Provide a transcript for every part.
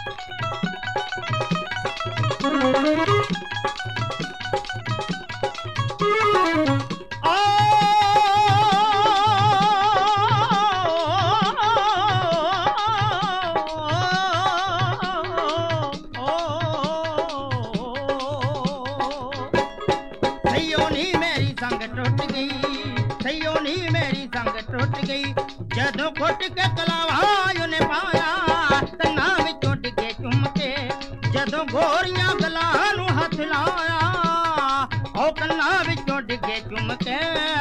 जदों घुट के कलावा उन्हें पाया कन्ना विचों डिगे चुम के जदों गोरियां गलां नूं हथ लाया ओ कन्ना विचों डिगे चुम के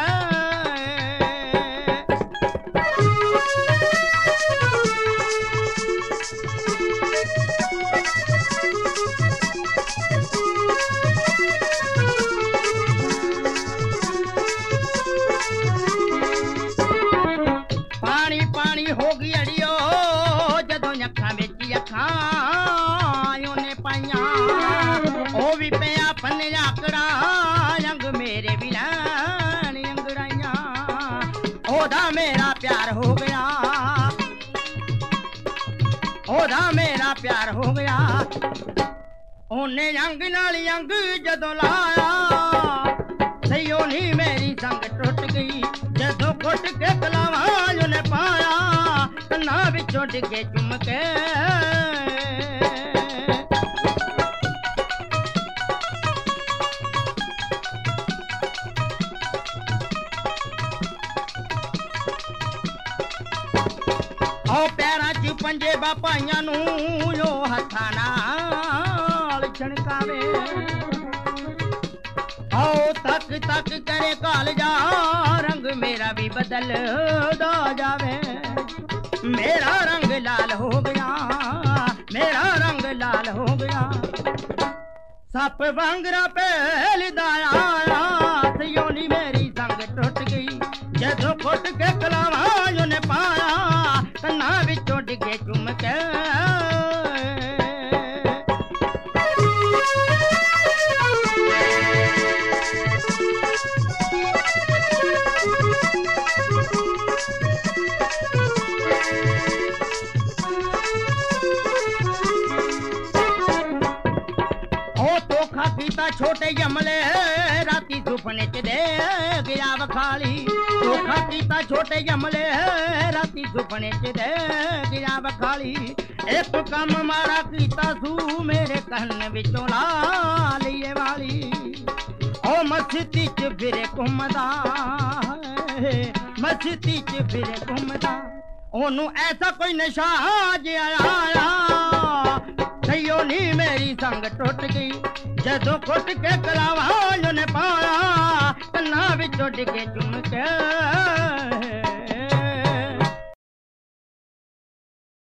हो गई अड़ियो जदों अखां विच अखां उन्हें पाइया ओ भी पिया फन्ने आकड़ा अंग मेरे भी लैन अंगड़ाइया ओदा मेरा प्यार हो गया ओदा मेरा प्यार हो गया ओने अंग नाल अंग जदों लाया सही नहीं मेरी संग टुट गई जदों घुट के कलावा उन्हें पाया कन्ना विचों डिगे चुम के ओ पैरां च पंजे बापाइयां नूं ओ हत्थां नाल छणकावे आओ तक तक करे कालजा रंग मेरा भी बदल दा जावे मेरा रंग लाल हो गया मेरा रंग लाल हो गया सप वांगरा पहलदा आया योनी मेरी संग टुट गई जदों घुट के कलावा उन्हें पाया कन्ना विचों डिगे चुम के छोटे जमले राती सुपने च दे गया बखाली धोखा कीता छोटे जमले राती सुपने च दे गया बखाली एक कम मारा कीता सू मेरे कहन विचों ला लिए वाली ओ मस्ती च फिरे घुमदा मस्ती च फिरे घुमदा ओनू ऐसा कोई नशा जिहा आया सही नहीं मेरी संग टुट गई जदों घुट के कलावा उन्हें पाया कन्ना विचों डिगे चुम के